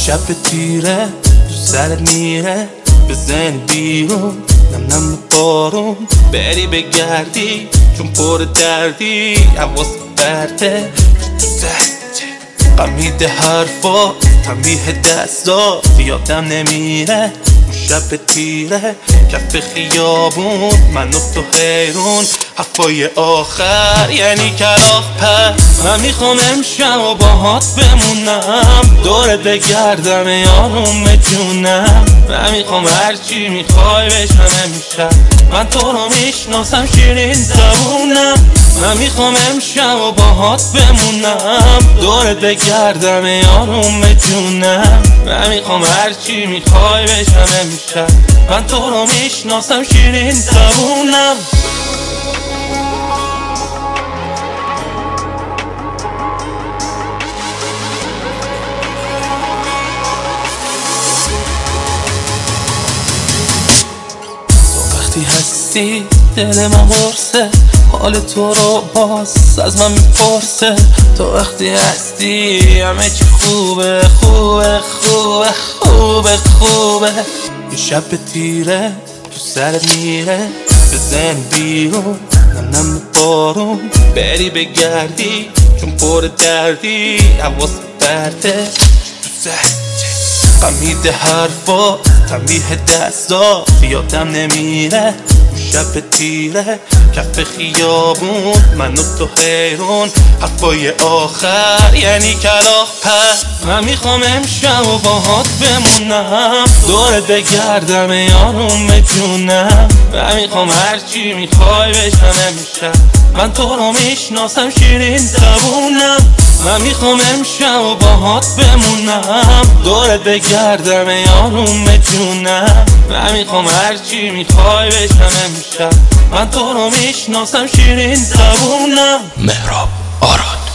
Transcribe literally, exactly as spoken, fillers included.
شب تیره تو سرت میره بزن بیرون نم نم بارون بری بگردی چون پر دردی حواس برده قمیده حرفا تنبیه دستا یادم نمیره اون شب تیره کف خیابون من و تو حیرون حرفای آخر یعنی کلاغ پر من میخوام امشب و باهات بمونم دورت بگردم یارم جونم من میخوام هرچی میخوای بشم امشب من تو رو میشناسم شیرین زبونم من میخوام امشب و باهات بمونم دورت بگردم یارم جونم من میخوام هرچی میخوای بشم امشب من تو رو میشناسم شیرین زبونم وقتی هستی دل من قرصه حال تو رو باز از من میپرسه تو وقتی هستی همه چی خوبه خوبه خوبه خوبه خوبه یه شب تیره تو سرت میره بزن بیرون نم نم بارون بری بگردی چون پر دردی حواس برده قمیده حرفا تنبیه دستا یادم نمیره شب تیره کف خیابون من و تو حیرون حرفای آخر یعنی کلاغ پر من میخوام امشب و باهات بمونم دورت بگردم یارم جونم من میخوام هرچی میخوای بشم امشب من تو رو میشناسم شیرین زبونم من میخوام امشب و باهات بمونم دورت بگردم یارم جونم من میخوام هرچی میخوای بشم امشب من تو رو میشناسم شیرین زبونم مهراب آراد.